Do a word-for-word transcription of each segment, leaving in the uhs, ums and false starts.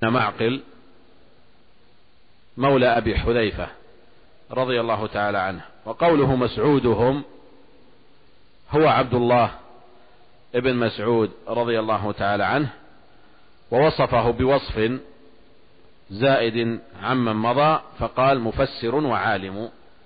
معقل مولى أبي حذيفة رضي الله تعالى عنه. وقوله مسعودهم هو عبد الله ابن مسعود رضي الله تعالى عنه، ووصفه بوصف زائد عمن مضى فقال مفسر وعالم،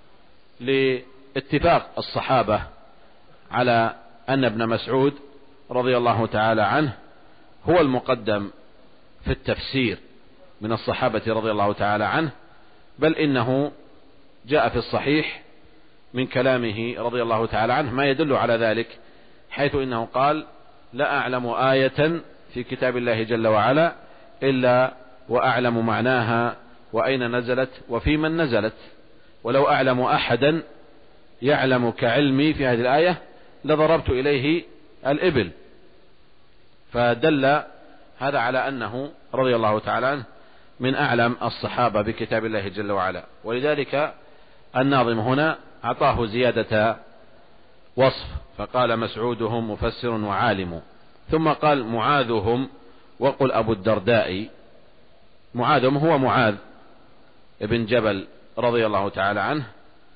لاتفاق الصحابة على أن ابن مسعود رضي الله تعالى عنه هو المقدم في التفسير من الصحابة رضي الله تعالى عنه، بل إنه جاء في الصحيح من كلامه رضي الله تعالى عنه ما يدل على ذلك، حيث إنه قال لا أعلم آية في كتاب الله جل وعلا إلا وأعلم معناها وأين نزلت وفي من نزلت، ولو أعلم أحدا يعلم كعلمي في هذه الآية لضربت إليه الإبل. فدل هذا على أنه رضي الله تعالى عنه من أعلم الصحابة بكتاب الله جل وعلا، ولذلك الناظم هنا أعطاه زيادة وصف فقال مسعودهم مفسر وعالم، ثم قال معاذهم وقل أبو الدرداء. معاذهم هو معاذ ابن جبل رضي الله تعالى عنه،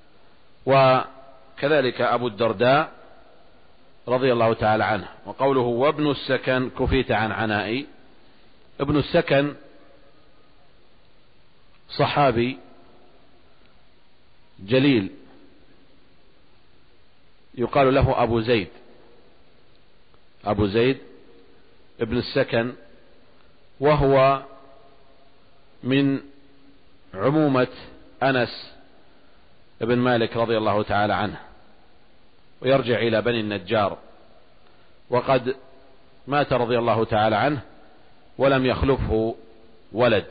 وكذلك أبو الدرداء رضي الله تعالى عنه. وقوله وابن السكن كفيت عن عنائي، ابن السكن صحابي جليل يقال له أبو زيد، أبو زيد ابن السكن، وهو من عمومة أنس ابن مالك رضي الله تعالى عنه، ويرجع إلى بني النجار، وقد مات رضي الله تعالى عنه ولم يخلفه ولد،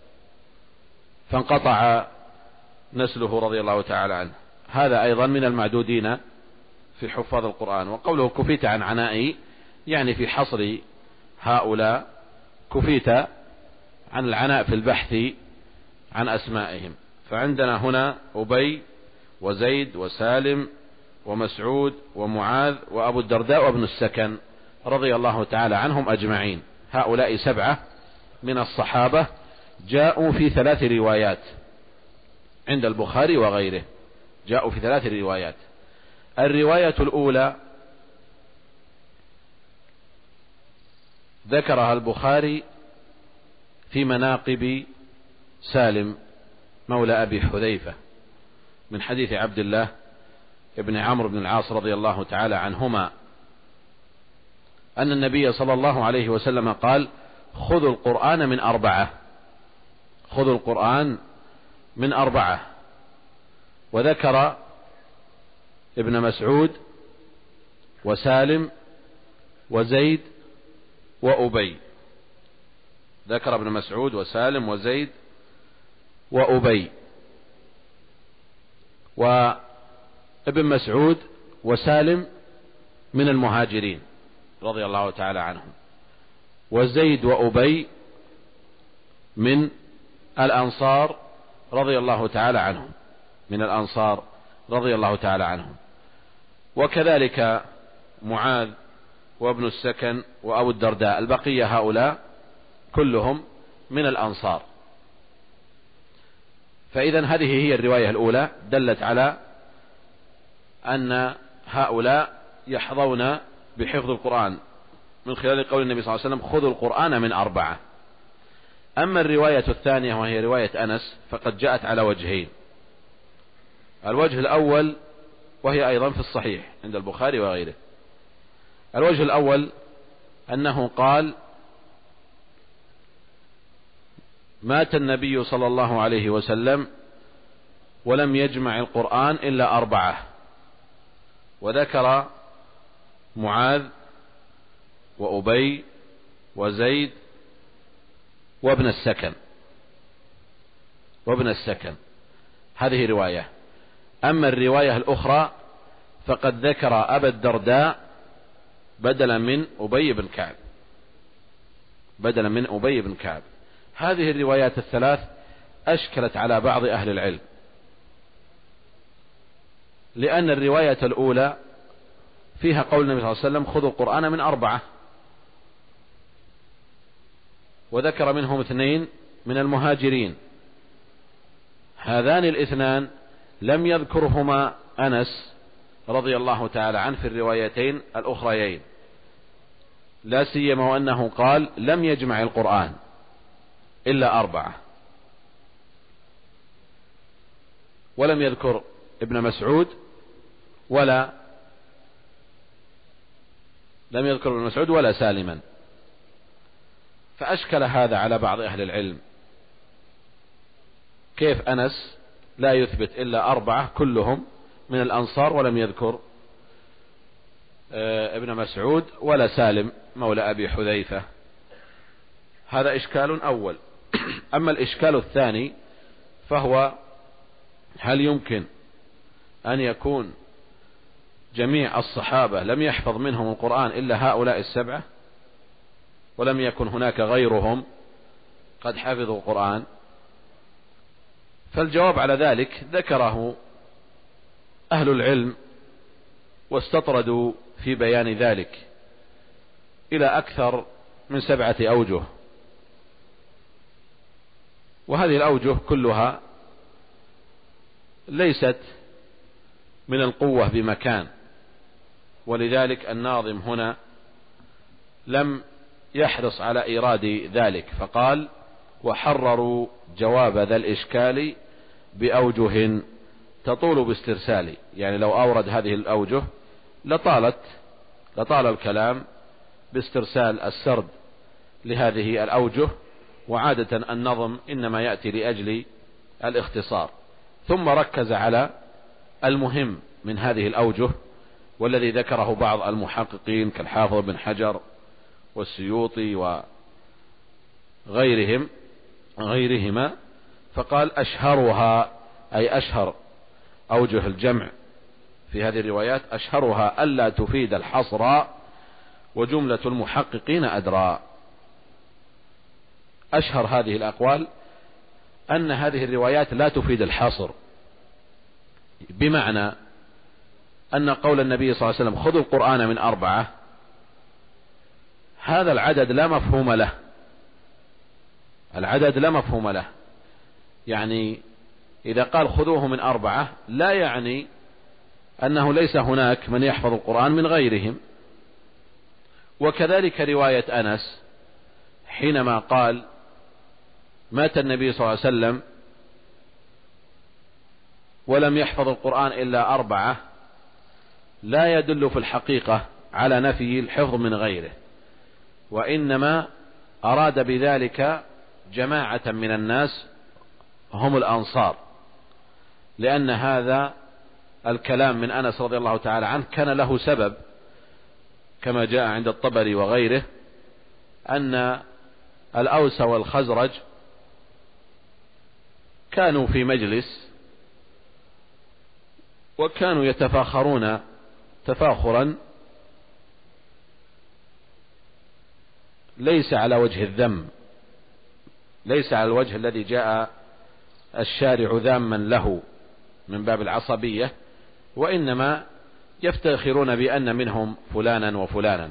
فانقطع نسله رضي الله تعالى عنه. هذا أيضا من المعدودين في حفاظ القرآن. وقوله كفيت عن عنائي يعني في حصر هؤلاء، كفيت عن العناء في البحث عن أسمائهم. فعندنا هنا أبي وزيد وسالم ومسعود ومعاذ وأبو الدرداء وابن السكن رضي الله تعالى عنهم أجمعين. هؤلاء سبعة من الصحابة جاءوا في ثلاث روايات عند البخاري وغيره، جاءوا في ثلاث روايات. الرواية الأولى ذكرها البخاري في مناقب سالم مولى أبي حذيفة من حديث عبد الله ابن عمرو بن العاص رضي الله تعالى عنهما أن النبي صلى الله عليه وسلم قال خذوا القرآن من أربعة، خذوا القرآن من أربعة. وذكر ابن مسعود وسالم وزيد وأبي، ذكر ابن مسعود وسالم وزيد وأبي. وابن مسعود وسالم من المهاجرين رضي الله تعالى عنهم، وزيد وأبي من الأنصار رضي الله تعالى عنهم، من الأنصار رضي الله تعالى عنهم. وكذلك معاذ وابن السكن وأبو الدرداء، البقية هؤلاء كلهم من الأنصار. فإذا هذه هي الرواية الأولى دلت على أن هؤلاء يحظون بحفظ القرآن من خلال قول النبي صلى الله عليه وسلم خذوا القرآن من أربعة. أما الرواية الثانية وهي رواية أنس فقد جاءت على وجهين. الوجه الأول وهي أيضا في الصحيح عند البخاري وغيره. الوجه الأول أنه قال مات النبي صلى الله عليه وسلم ولم يجمع القرآن إلا أربعة، وذكر معاذ وأبي وزيد وابن السكن وابن السكن هذه رواية. أما الرواية الأخرى فقد ذكر أبا الدرداء بدلا من أبي بن كعب، بدلا من أبي بن كعب. هذه الروايات الثلاث أشكلت على بعض أهل العلم، لأن الرواية الأولى فيها قول النبي صلى الله عليه وسلم خذوا القرآن من أربعة، وذكر منهم اثنين من المهاجرين. هذان الاثنان لم يذكرهما أنس رضي الله تعالى عنه في الروايتين الأخريين، لا سيما وأنه قال لم يجمع القرآن إلا أربعة، ولم يذكر ابن مسعود ولا لم يذكر ابن مسعود ولا سالما. فأشكل هذا على بعض أهل العلم، كيف أنس لا يثبت إلا أربعة كلهم من الأنصار ولم يذكر ابن مسعود ولا سالم مولى أبي حذيفة؟ هذا إشكال أول. أما الإشكال الثاني فهو هل يمكن أن يكون جميع الصحابة لم يحفظ منهم القرآن إلا هؤلاء السبعة ولم يكن هناك غيرهم قد حفظوا القرآن؟ فالجواب على ذلك ذكره أهل العلم واستطردوا في بيان ذلك إلى أكثر من سبعة أوجه، وهذه الأوجه كلها ليست من القوة بمكان، ولذلك الناظم هنا لم يحرص على إيراد ذلك، فقال وحرروا جواب ذا الإشكال بأوجه تطول باسترسال. يعني لو أورد هذه الأوجه لطالت لطال الكلام باسترسال السرد لهذه الأوجه، وعادة النظم إنما يأتي لأجل الاختصار. ثم ركز على المهم من هذه الأوجه والذي ذكره بعض المحققين كالحافظ بن حجر والسيوطي وغيرهم غيرهما، فقال أشهرها أي أشهر أوجه الجمع في هذه الروايات أشهرها ألا تفيد الحصر وجملة المحققين أدرى. أشهر هذه الأقوال أن هذه الروايات لا تفيد الحصر، بمعنى أن قول النبي صلى الله عليه وسلم خذوا القرآن من أربعة، هذا العدد لا مفهوم له، العدد لا مفهوم له. يعني إذا قال خذوه من أربعة لا يعني أنه ليس هناك من يحفظ القرآن من غيرهم. وكذلك رواية أنس حينما قال مات النبي صلى الله عليه وسلم ولم يحفظ القرآن إلا أربعة، لا يدل في الحقيقة على نفي الحفظ من غيره، وإنما أراد بذلك جماعة من الناس هم الأنصار، لأن هذا الكلام من أنس رضي الله تعالى عنه كان له سبب كما جاء عند الطبري وغيره، أن الأوس والخزرج كانوا في مجلس وكانوا يتفاخرون تفاخرا ليس على وجه الذم، ليس على الوجه الذي جاء الشارع ذاما له من باب العصبية، وإنما يفتخرون بأن منهم فلانا وفلانا.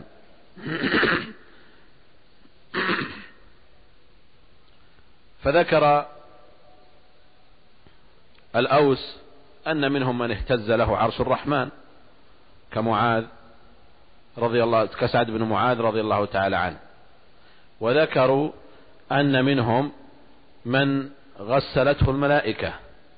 فذكر الأوس أن منهم من اهتز له عرش الرحمن كمعاذ رضي الله كسعد بن معاذ رضي الله تعالى عنه، وذكروا أن منهم من غسلته الملائكة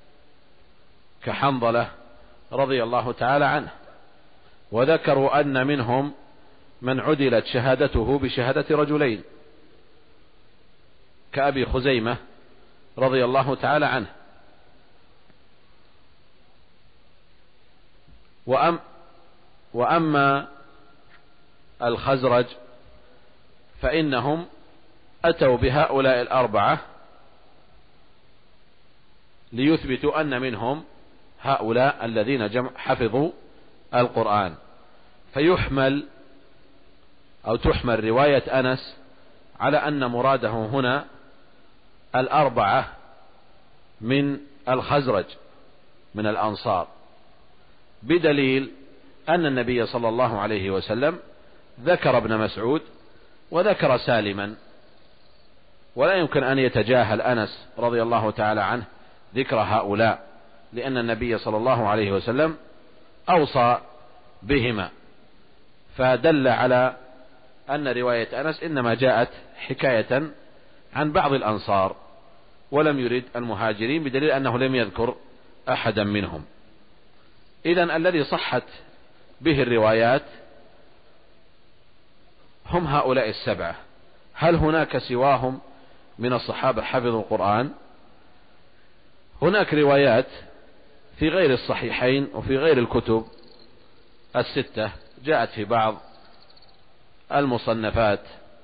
كحنظلة رضي الله تعالى عنه، وذكروا أن منهم من عدلت شهادته بشهادة رجلين كأبي خزيمة رضي الله تعالى عنه. وأم وأما الخزرج فإنهم أتوا بهؤلاء الأربعة ليثبتوا أن منهم هؤلاء الذين جمع حفظوا القرآن، فيحمل أو تحمل رواية أنس على أن مراده هنا الأربعة من الخزرج من الأنصار، بدليل أن النبي صلى الله عليه وسلم ذكر ابن مسعود وذكر سالما، ولا يمكن أن يتجاهل أنس رضي الله تعالى عنه ذكر هؤلاء، لأن النبي صلى الله عليه وسلم أوصى بهما، فدل على أن رواية أنس إنما جاءت حكاية عن بعض الأنصار ولم يرد المهاجرين، بدليل أنه لم يذكر أحدا منهم. إذن الذي صحت به الروايات هم هؤلاء السبعة. هل هناك سواهم من الصحابة حفظوا القرآن؟ هناك روايات في غير الصحيحين وفي غير الكتب الستة، جاءت في بعض المصنفات،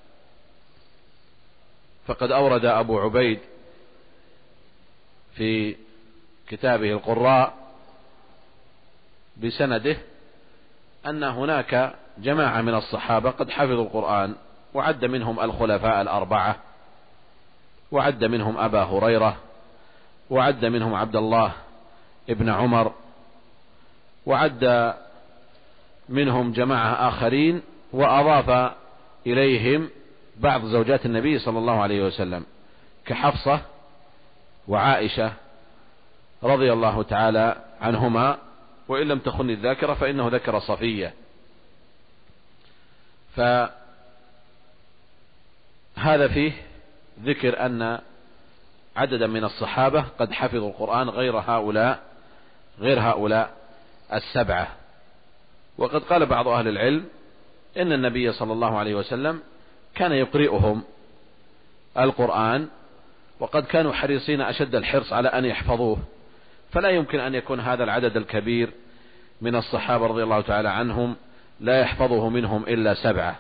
فقد أورد أبو عبيد في كتابه القراء بسنده أن هناك جماعة من الصحابة قد حفظوا القرآن، وعد منهم الخلفاء الأربعة، وعد منهم أبا هريرة، وعد منهم عبد الله ابن عمر، وعد منهم جماعة آخرين، وأضاف إليهم بعض زوجات النبي صلى الله عليه وسلم كحفصة وعائشة رضي الله تعالى عنهما، وإن لم تخن الذاكرة فإنه ذكر صفية. فهذا فيه ذكر أن عددا من الصحابة قد حفظوا القرآن غير هؤلاء غير هؤلاء السبعة. وقد قال بعض أهل العلم إن النبي صلى الله عليه وسلم كان يقرئهم القرآن، وقد كانوا حريصين أشد الحرص على أن يحفظوه، فلا يمكن أن يكون هذا العدد الكبير من الصحابة رضي الله تعالى عنهم لا يحفظه منهم إلا سبعة.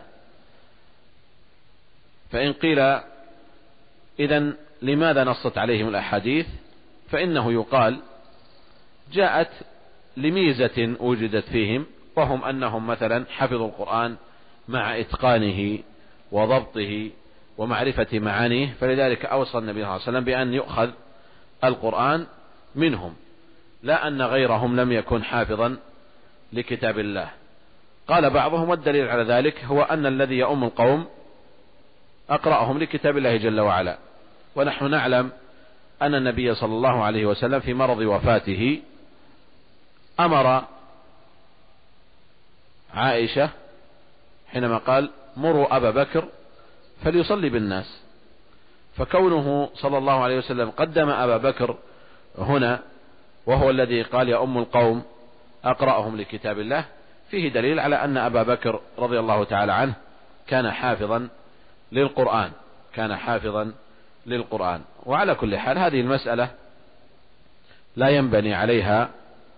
فإن قيل إذن لماذا نصت عليهم الأحاديث؟ فإنه يقال جاءت لميزة وجدت فيهم، وهم أنهم مثلا حفظوا القرآن مع إتقانه وضبطه ومعرفة معانيه، فلذلك أوصى النبي صلى الله عليه وسلم بأن يؤخذ القرآن منهم، لا أن غيرهم لم يكن حافظا لكتاب الله. قال بعضهم والدليل على ذلك هو أن الذي يؤم القوم أقرأهم لكتاب الله جل وعلا، ونحن نعلم أن النبي صلى الله عليه وسلم في مرض وفاته أمر عائشة حينما قال مروا أبا بكر فليصلي بالناس، فكونه صلى الله عليه وسلم قدم أبا بكر هنا وهو الذي قال يا أم القوم أقرأهم لكتاب الله، فيه دليل على أن أبا بكر رضي الله تعالى عنه كان حافظا للقرآن كان حافظا للقرآن. وعلى كل حال هذه المسألة لا ينبني عليها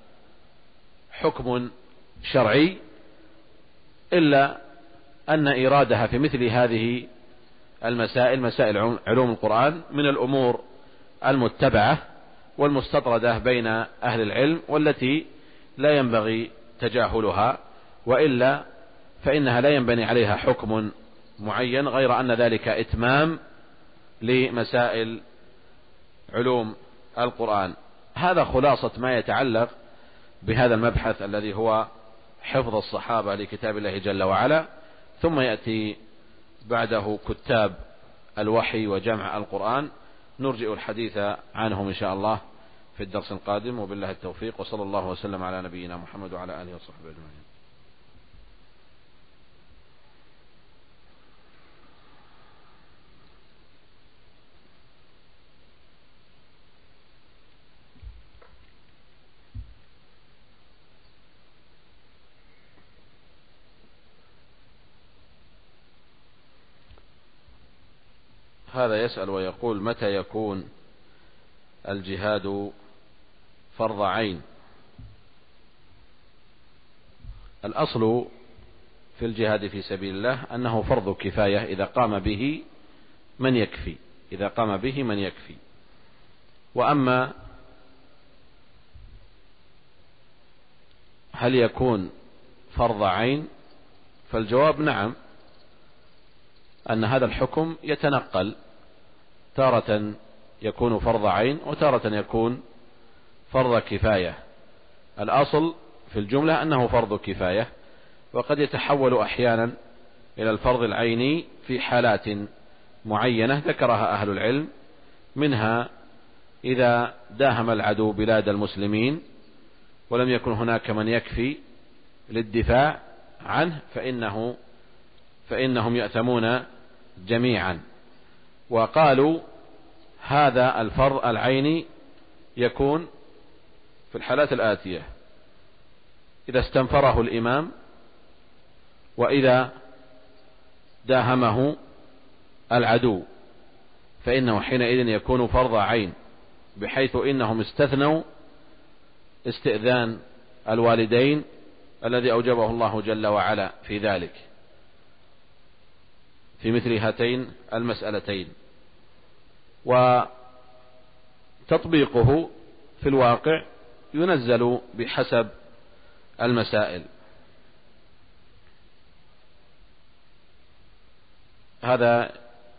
حكم شرعي، إلا أن إرادها في مثل هذه المسائل مسائل علوم القرآن من الأمور المتبعة والمستطردة بين أهل العلم، والتي لا ينبغي تجاهلها، وإلا فإنها لا ينبني عليها حكم معين، غير أن ذلك إتمام لمسائل علوم القرآن. هذا خلاصة ما يتعلق بهذا المبحث الذي هو حفظ الصحابة لكتاب الله جل وعلا، ثم يأتي بعده كتاب الوحي وجمع القرآن، نرجئ الحديث عنهم إن شاء الله في الدرس القادم، وبالله التوفيق، وصلى الله وسلم على نبينا محمد وعلى آله وصحبه أجمعين. هذا يسأل ويقول متى يكون الجهاد فرض عين؟ الأصل في الجهاد في سبيل الله أنه فرض كفاية إذا قام به من يكفي إذا قام به من يكفي. وأما هل يكون فرض عين؟ فالجواب نعم، أن هذا الحكم يتنقل، تارة يكون فرض عين وتارة يكون فرض كفاية. الأصل في الجملة أنه فرض كفاية، وقد يتحول أحيانا إلى الفرض العيني في حالات معينة ذكرها أهل العلم، منها إذا داهم العدو بلاد المسلمين ولم يكن هناك من يكفي للدفاع عنه فإنه فإنهم يأثمون جميعا. وقالوا هذا الفرض العيني يكون في الحالات الآتية: إذا استنفره الإمام، وإذا داهمه العدو، فإنه حينئذ يكون فرض عين، بحيث إنهم استثنوا استئذان الوالدين الذي أوجبه الله جل وعلا في ذلك في مثل هاتين المسألتين. وتطبيقه في الواقع ينزل بحسب المسائل. هذا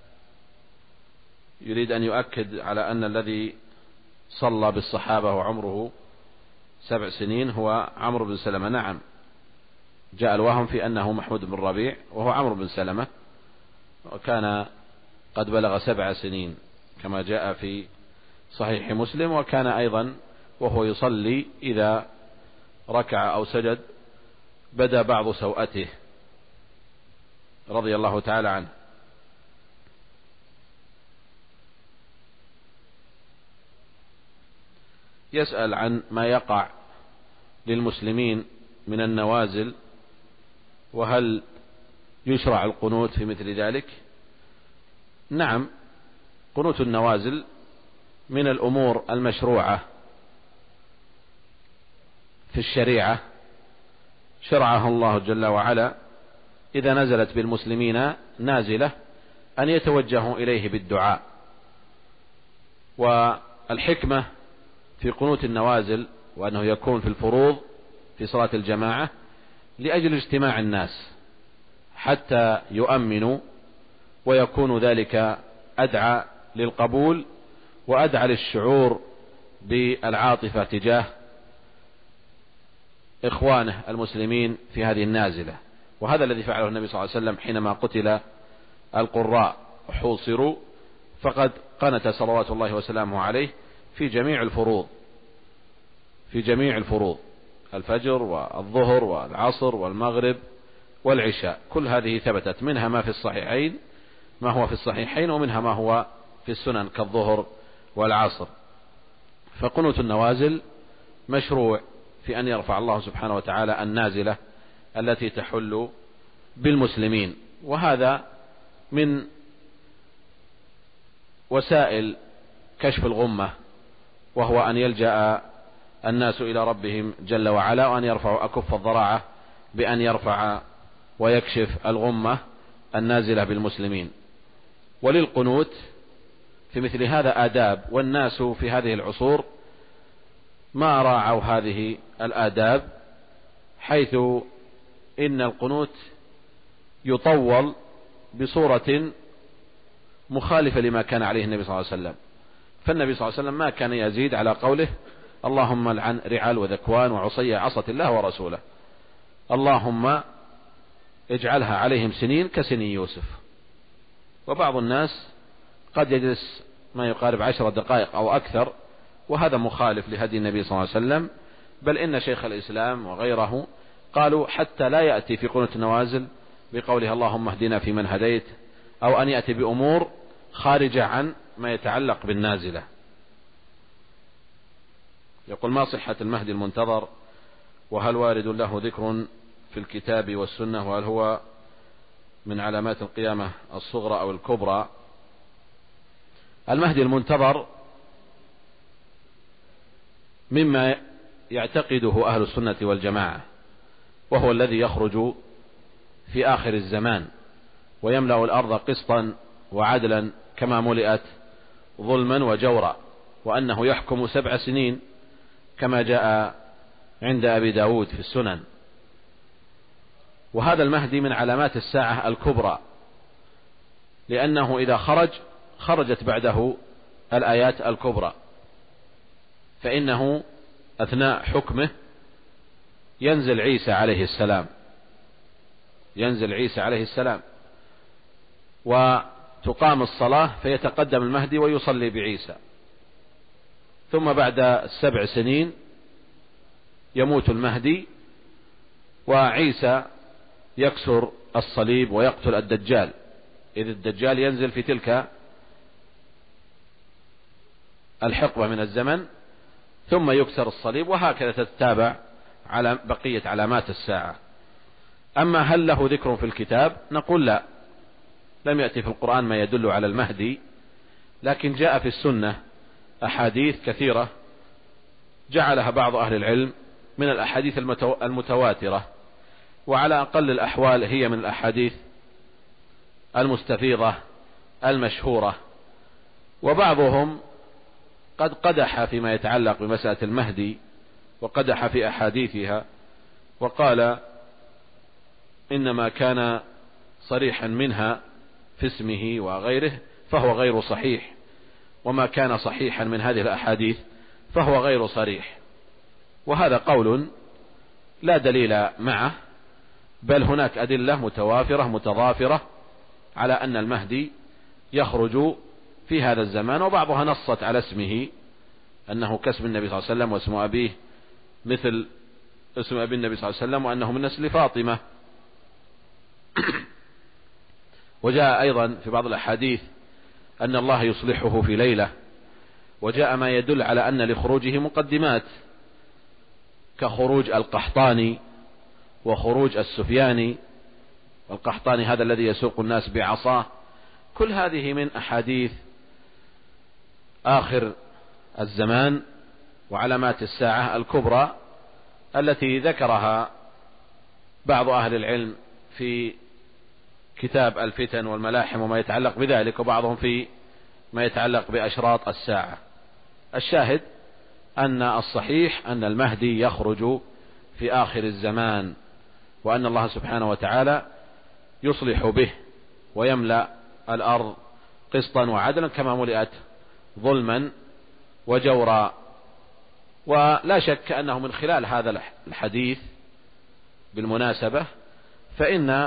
يريد أن يؤكد على أن الذي صلى بالصحابة وعمره سبع سنين هو عمرو بن سلمة. نعم، جاء الوهم في أنه محمود بن ربيع وهو عمرو بن سلمة، وكان قد بلغ سبع سنين كما جاء في صحيح مسلم. وكان أيضا وهو يصلي إذا ركع أو سجد بدا بعض سوءته رضي الله تعالى عنه. يسأل عن ما يقع للمسلمين من النوازل، وهل يشرع القنوت في مثل ذلك؟ نعم، قنوت النوازل من الأمور المشروعة في الشريعة، شرعها الله جل وعلا إذا نزلت بالمسلمين نازلة أن يتوجهوا إليه بالدعاء. والحكمة في قنوت النوازل وأنه يكون في الفروض في صلاة الجماعة لأجل اجتماع الناس حتى يؤمنوا، ويكون ذلك أدعى للقبول وأدعى للشعور بالعاطفة تجاه إخوانه المسلمين في هذه النازلة. وهذا الذي فعله النبي صلى الله عليه وسلم حينما قتل القراء وحوصروا، فقد قنت صلوات الله وسلامه عليه في جميع الفروض في جميع الفروض الفجر والظهر والعصر والمغرب والعشاء، كل هذه ثبتت، منها ما في الصحيحين ما هو في الصحيحين ومنها ما هو في السنن كالظهر والعصر. فقنوت النوازل مشروع في أن يرفع الله سبحانه وتعالى النازلة التي تحل بالمسلمين. وهذا من وسائل كشف الغمة، وهو أن يلجأ الناس إلى ربهم جل وعلا، وأن يرفعوا أكف الضراعة بأن يرفع ويكشف الغمة النازلة بالمسلمين. وللقنوت في مثل هذا آداب، والناس في هذه العصور ما راعوا هذه الآداب، حيث إن القنوت يطول بصورة مخالفة لما كان عليه النبي صلى الله عليه وسلم. فالنبي صلى الله عليه وسلم ما كان يزيد على قوله: اللهم لعن رعال وذكوان وعصي عصت الله ورسوله، اللهم اجعلها عليهم سنين كسنين يوسف. وبعض الناس قد يجلس ما يقارب عشر دقائق أو أكثر، وهذا مخالف لهدي النبي صلى الله عليه وسلم. بل إن شيخ الإسلام وغيره قالوا حتى لا يأتي في قنوت النوازل بقوله اللهم اهدنا فيمن هديت، أو أن يأتي بأمور خارجة عن ما يتعلق بالنازلة. يقول: ما صحة المهدي المنتظر؟ وهل وارد له ذكر في الكتاب والسنة؟ وهل هو من علامات القيامة الصغرى أو الكبرى؟ المهدي المنتظر مما يعتقده أهل السنة والجماعة، وهو الذي يخرج في آخر الزمان ويملأ الأرض قسطا وعدلا كما ملئت ظلما وجورا، وأنه يحكم سبع سنين كما جاء عند أبي داود في السنن. وهذا المهدي من علامات الساعة الكبرى، لأنه إذا خرج خرجت بعده الآيات الكبرى، فإنه أثناء حكمه ينزل عيسى عليه السلام ينزل عيسى عليه السلام تقام الصلاة فيتقدم المهدي ويصلي بعيسى، ثم بعد سبع سنين يموت المهدي وعيسى يكسر الصليب ويقتل الدجال، إذ الدجال ينزل في تلك الحقبة من الزمن، ثم يكسر الصليب، وهكذا تتتابع على بقية علامات الساعة. أما هل له ذكر في الكتاب؟ نقول لا، لم يأتي في القرآن ما يدل على المهدي، لكن جاء في السنة أحاديث كثيرة جعلها بعض أهل العلم من الأحاديث المتواترة، وعلى أقل الأحوال هي من الأحاديث المستفيضة المشهورة. وبعضهم قد قدح فيما يتعلق بمسألة المهدي، وقدح في أحاديثها، وقال إنما كان صريحا منها في اسمه وغيره فهو غير صحيح، وما كان صحيحا من هذه الأحاديث فهو غير صريح. وهذا قول لا دليل معه، بل هناك أدلة متوافرة متضافرة على أن المهدي يخرج في هذا الزمان، وبعضها نصت على اسمه أنه كاسم النبي صلى الله عليه وسلم، واسم أبيه مثل اسم أبي النبي صلى الله عليه وسلم، وأنه من نسل فاطمة. وجاء أيضا في بعض الأحاديث أن الله يصلحه في ليلة، وجاء ما يدل على أن لخروجه مقدمات كخروج القحطاني وخروج السفياني، والقحطاني هذا الذي يسوق الناس بعصاه. كل هذه من أحاديث آخر الزمان وعلامات الساعة الكبرى التي ذكرها بعض أهل العلم في كتاب الفتن والملاحم وما يتعلق بذلك، وبعضهم في ما يتعلق بأشراط الساعة. الشاهد أن الصحيح أن المهدي يخرج في آخر الزمان، وأن الله سبحانه وتعالى يصلح به ويملأ الأرض قسطا وعدلا كما ملئت ظلما وجورا. ولا شك أنه من خلال هذا الحديث بالمناسبة، فإن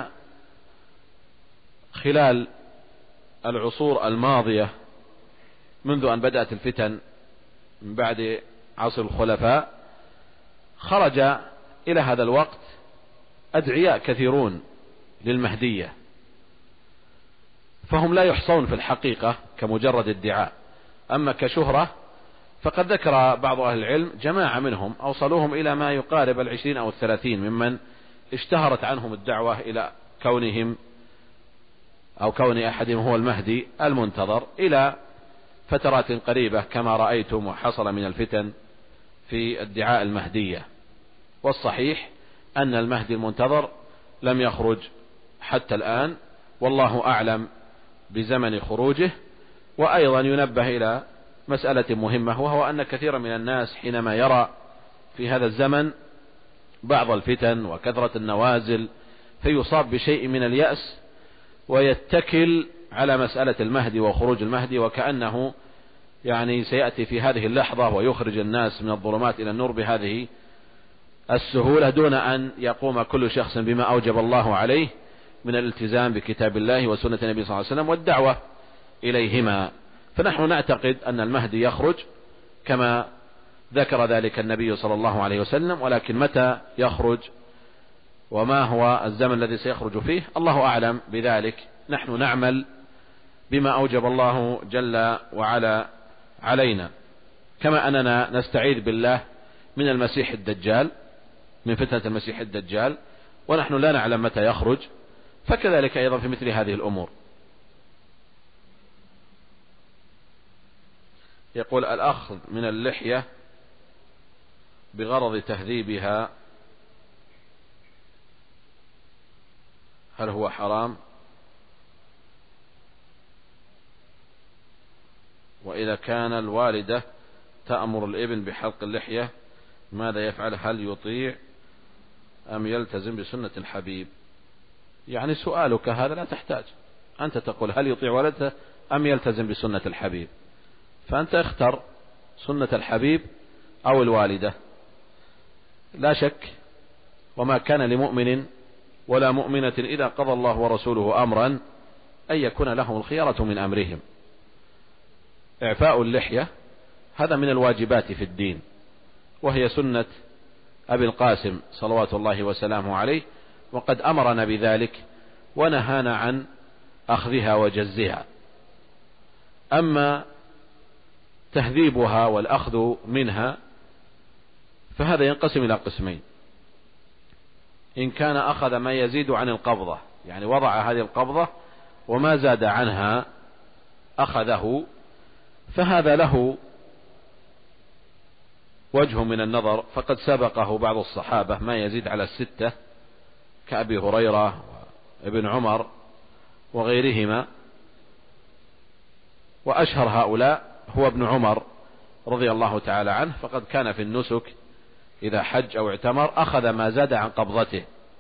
خلال العصور الماضية منذ أن بدأت الفتن من بعد عصر الخلفاء، خرج إلى هذا الوقت أدعياء كثيرون للمهدية، فهم لا يحصون في الحقيقة كمجرد ادعاء. أما كشهرة فقد ذكر بعض أهل العلم جماعة منهم أوصلوهم إلى ما يقارب العشرين أو الثلاثين ممن اشتهرت عنهم الدعوة إلى كونهم أو كون أحدهم هو المهدي المنتظر إلى فترات قريبة، كما رأيتم وحصل من الفتن في ادعاء المهدية. والصحيح أن المهدي المنتظر لم يخرج حتى الآن، والله أعلم بزمن خروجه. وأيضا ينبه إلى مسألة مهمة، وهو أن كثيرا من الناس حينما يرى في هذا الزمن بعض الفتن وكثرة النوازل فيصاب بشيء من اليأس، ويتكل على مسألة المهدي وخروج المهدي، وكأنه يعني سيأتي في هذه اللحظة ويخرج الناس من الظلمات إلى النور بهذه السهولة، دون أن يقوم كل شخص بما أوجب الله عليه من الالتزام بكتاب الله وسنة النبي صلى الله عليه وسلم والدعوة إليهما. فنحن نعتقد أن المهدي يخرج كما ذكر ذلك النبي صلى الله عليه وسلم، ولكن متى يخرج وما هو الزمن الذي سيخرج فيه الله أعلم بذلك. نحن نعمل بما أوجب الله جل وعلا علينا، كما أننا نستعيذ بالله من المسيح الدجال، من فتنة المسيح الدجال، ونحن لا نعلم متى يخرج، فكذلك أيضا في مثل هذه الأمور. يقول: الأخذ من اللحية بغرض تهذيبها هل هو حرام؟ وإذا كان الوالدة تأمر الابن بحلق اللحية ماذا يفعل؟ هل يطيع أم يلتزم بسنة الحبيب؟ يعني سؤالك هذا لا تحتاج، أنت تقول هل يطيع ولده أم يلتزم بسنة الحبيب، فأنت اختر سنة الحبيب أو الوالدة. لا شك، وما كان لمؤمن ولا مؤمنة إذا قضى الله ورسوله أمرا أن يكون لهم الخيارة من أمرهم. إعفاء اللحية هذا من الواجبات في الدين، وهي سنة أبي القاسم صلوات الله وسلامه عليه، وقد أمرنا بذلك ونهانا عن أخذها وجزها. أما تهذيبها والأخذ منها فهذا ينقسم إلى قسمين: إن كان أخذ ما يزيد عن القبضة، يعني وضع هذه القبضة وما زاد عنها أخذه، فهذا له وجه من النظر، فقد سبقه بعض الصحابة ما يزيد على الستة كأبي هريرة وابن عمر وغيرهما، وأشهر هؤلاء هو ابن عمر رضي الله تعالى عنه، فقد كان في النسك إذا حج أو اعتمر أخذ ما زاد عن قبضته،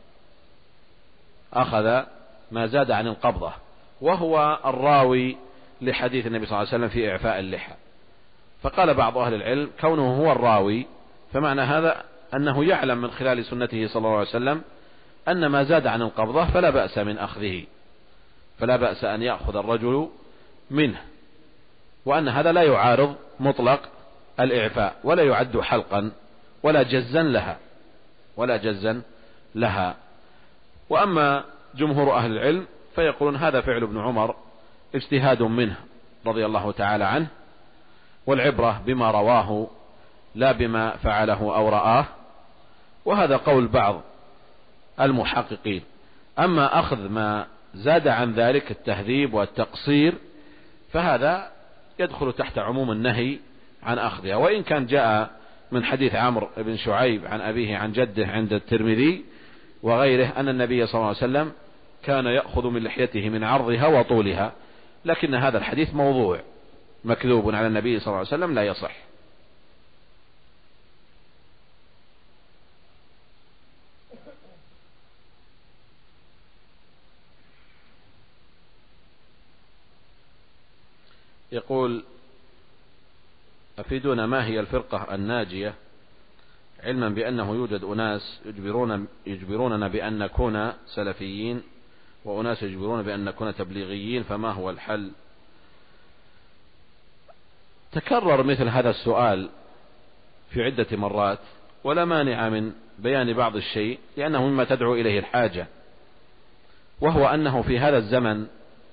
أخذ ما زاد عن القبضة، وهو الراوي لحديث النبي صلى الله عليه وسلم في إعفاء اللحى. فقال بعض أهل العلم كونه هو الراوي فمعنى هذا أنه يعلم من خلال سنته صلى الله عليه وسلم أن ما زاد عن القبضة فلا بأس من أخذه، فلا بأس أن يأخذ الرجل منه، وأن هذا لا يعارض مطلق الإعفاء ولا يعد حلقا ولا جزا لها ولا جزا لها. وأما جمهور أهل العلم فيقولون هذا فعل ابن عمر اجتهاد منه رضي الله تعالى عنه، والعبرة بما رواه لا بما فعله أو رآه، وهذا قول بعض المحققين. أما أخذ ما زاد عن ذلك التهذيب والتقصير فهذا يدخل تحت عموم النهي عن أخذها، وإن كان جاء من حديث عمرو بن شعيب عن أبيه عن جده عند الترمذي وغيره أن النبي صلى الله عليه وسلم كان يأخذ من لحيته من عرضها وطولها، لكن هذا الحديث موضوع مكذوب على النبي صلى الله عليه وسلم لا يصح. يقول: أفيدونا ما هي الفرقة الناجية، علما بأنه يوجد أناس يجبرون يجبروننا بأن نكون سلفيين وأناس يجبرون بأن نكون تبليغيين، فما هو الحل؟ تكرر مثل هذا السؤال في عدة مرات، ولا مانع من بيان بعض الشيء لأنه مما تدعو إليه الحاجة، وهو أنه في هذا الزمن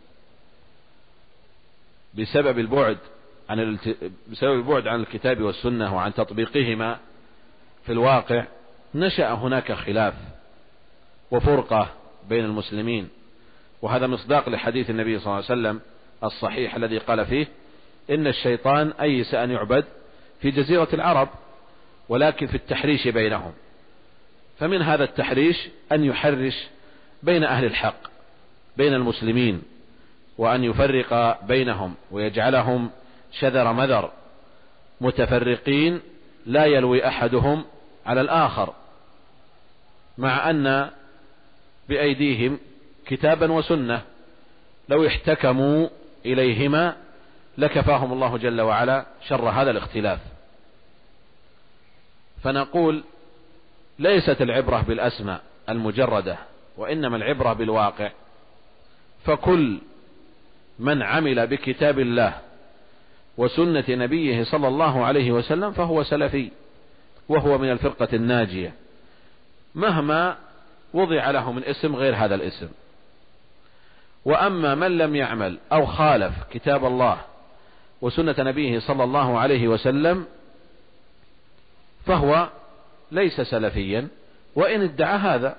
بسبب البعد عن الالت... بسبب البعد عن الكتاب والسنة وعن تطبيقهما في الواقع نشأ هناك خلاف وفرقة بين المسلمين، وهذا مصداق لحديث النبي صلى الله عليه وسلم الصحيح الذي قال فيه: إن الشيطان أيس أن يعبد في جزيرة العرب ولكن في التحريش بينهم. فمن هذا التحريش أن يحرش بين أهل الحق بين المسلمين، وأن يفرق بينهم ويجعلهم شذر مذر متفرقين لا يلوي أحدهم على الآخر، مع أن بأيديهم كتابا وسنة لو احتكموا إليهما لكفاهم الله جل وعلا شر هذا الاختلاف. فنقول ليست العبرة بالأسماء المجردة، وإنما العبرة بالواقع، فكل من عمل بكتاب الله وسنة نبيه صلى الله عليه وسلم فهو سلفي، وهو من الفرقة الناجية مهما وضع له من اسم غير هذا الاسم. وأما من لم يعمل أو خالف كتاب الله وسنة نبيه صلى الله عليه وسلم فهو ليس سلفيا وإن ادعى هذا،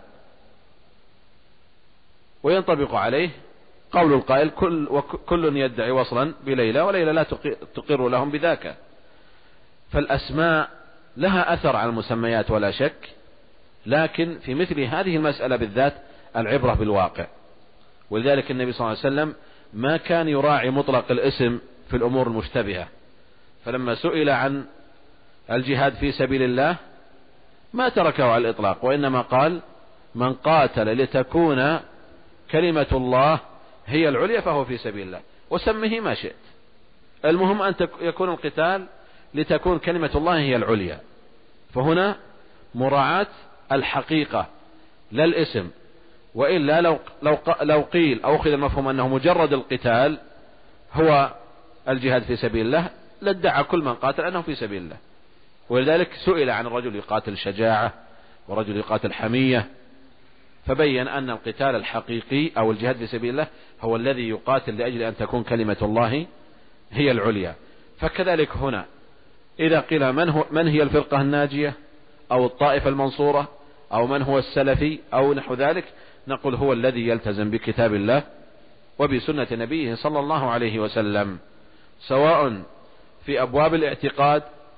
وينطبق عليه قول القائل: كل, وكل يدعي وصلا بليلى وليلى لا تقر لهم بذاك. فالأسماء لها أثر على المسميات ولا شك، لكن في مثل هذه المسألة بالذات العبرة بالواقع. ولذلك النبي صلى الله عليه وسلم ما كان يراعي مطلق الاسم في الأمور المشتبهة، فلما سئل عن الجهاد في سبيل الله ما تركه على الإطلاق، وإنما قال: من قاتل لتكون كلمة الله هي العليا فهو في سبيل الله، وسمه ما شئت، المهم أن يكون القتال لتكون كلمة الله هي العليا. فهنا مراعاة الحقيقة لا الاسم، وإلا لو, لو, لو قيل أو أخذ المفهوم أنه مجرد القتال هو الجهاد في سبيل الله لادعى كل من قاتل أنه في سبيل الله. ولذلك سئل عن الرجل يقاتل شجاعة ورجل يقاتل حمية، فبين أن القتال الحقيقي أو الجهاد في سبيل الله هو الذي يقاتل لأجل أن تكون كلمة الله هي العليا. فكذلك هنا إذا قيل من, هو من هي الفرقة الناجية أو الطائفة المنصورة أو من هو السلفي أو نحو ذلك، نقول هو الذي يلتزم بكتاب الله وبسنة نبيه صلى الله عليه وسلم، سواء في أبواب الاعتقاد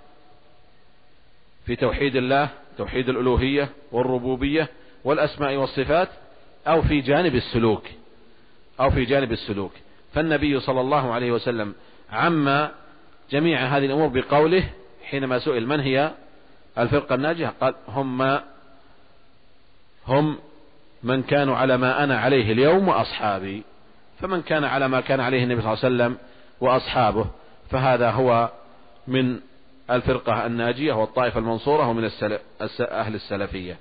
في توحيد الله، توحيد الألوهية والربوبية والأسماء والصفات، أو في جانب السلوك أو في جانب السلوك. فالنبي صلى الله عليه وسلم عم جميع هذه الأمور بقوله حينما سئل من هي الفرقة الناجية قال هم هم من كانوا على ما أنا عليه اليوم وأصحابي. فمن كان على ما كان عليه النبي صلى الله عليه وسلم وأصحابه فهذا هو من الفرقة الناجية والطائفة المنصورة ومن السلف أهل السلفية.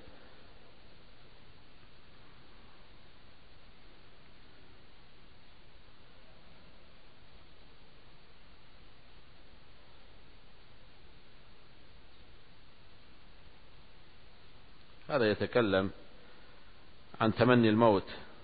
هذا يتكلم عن تمني الموت